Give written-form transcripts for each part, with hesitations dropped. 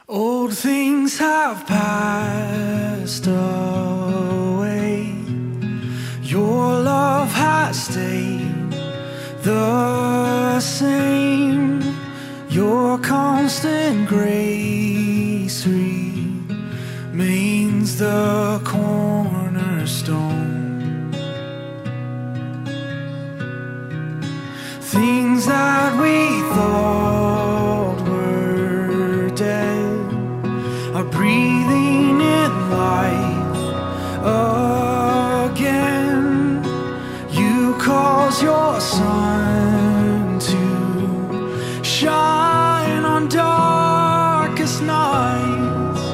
Old things have passed away. Your love has stayed the same. Your constant grace remains the cornerstone. Things that we thought were dead are breathing in life again. You cause your sun to shine on darkest nights.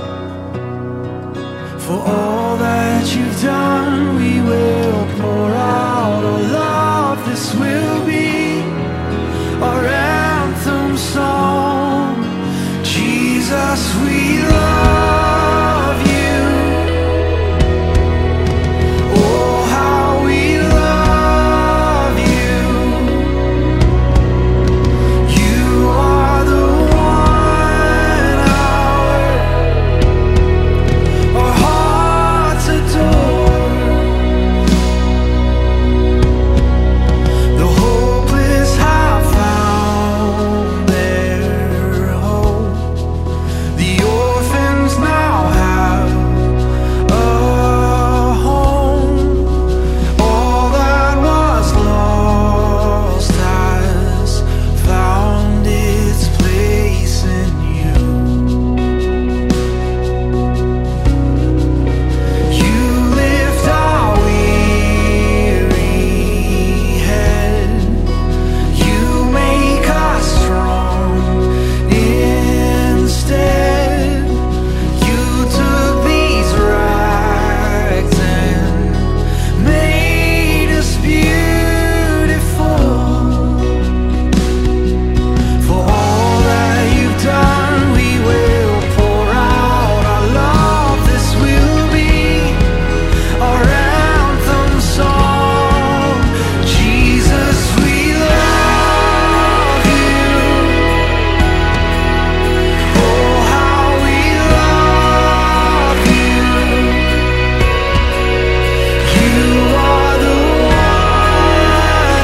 For all that you've done, we will pour out our love. This will be our anthem song. Jesus, we love you. Oh, how we love you. You are the one our hearts adore. The hopeless have found their hope. The orphans now have a home. All that was lost has found its place in you. You lift our weary head. You make us strong instead. You took these rags and made us beautiful. For all that you've done, we will pour out our love. This will be our anthem song. Jesus, we love you. Oh, how we love you. You are the one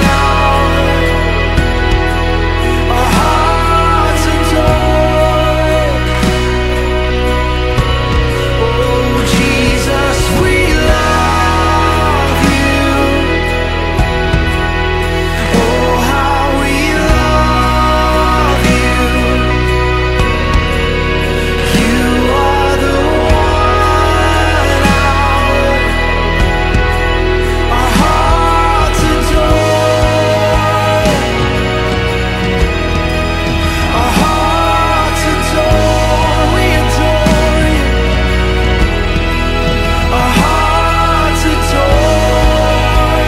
our hearts adore. Oh, Jesus, we love you. Oh, how we love you. You are the one our hearts adore. Our hearts adore. We adore you. Our hearts adore.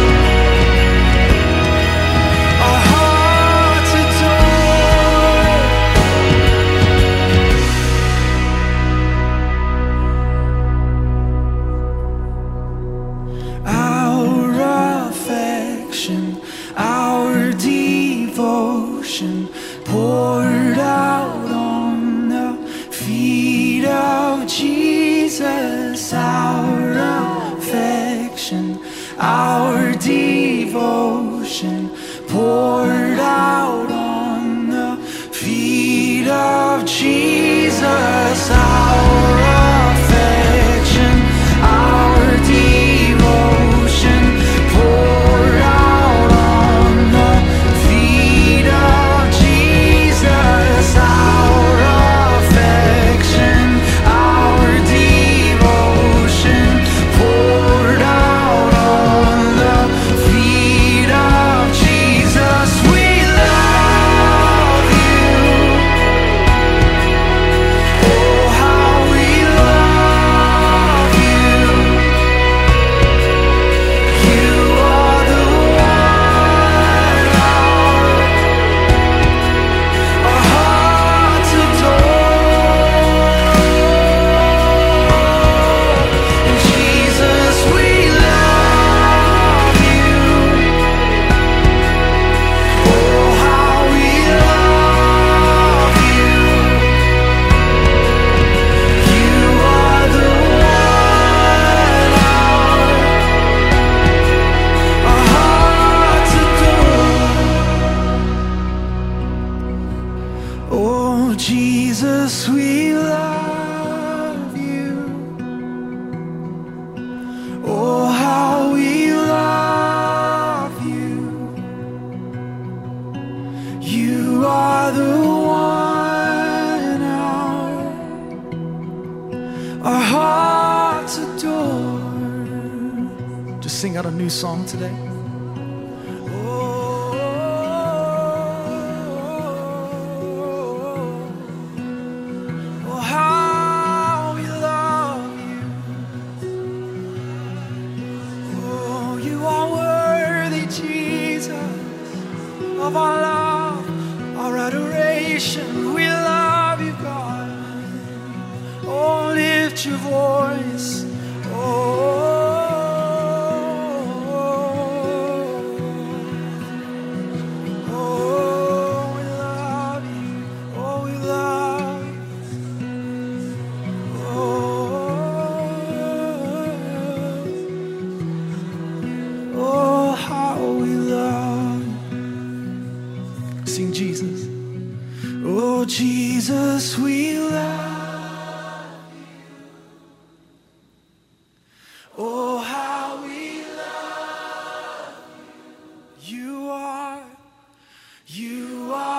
Our hearts adore. Our affection, our devotion poured out on the feet of Jesus. Our affection, our devotion poured out on the feet of Jesus. Our affection, our devotion poured out on the feet of Jesus. Our affection, our devotion poured out on the feet of Jesus. We love you. Oh, how Jesus, we love you. Oh, how we love you. You are the one our hearts adore. Just sing out a new song today. Of our love, our adoration, we love you, God. Oh, lift your voice. Oh, we love you. Oh, we love you. Oh, how we love you. Sing Jesus. Oh, Jesus, we love you. Oh, how we love you. You are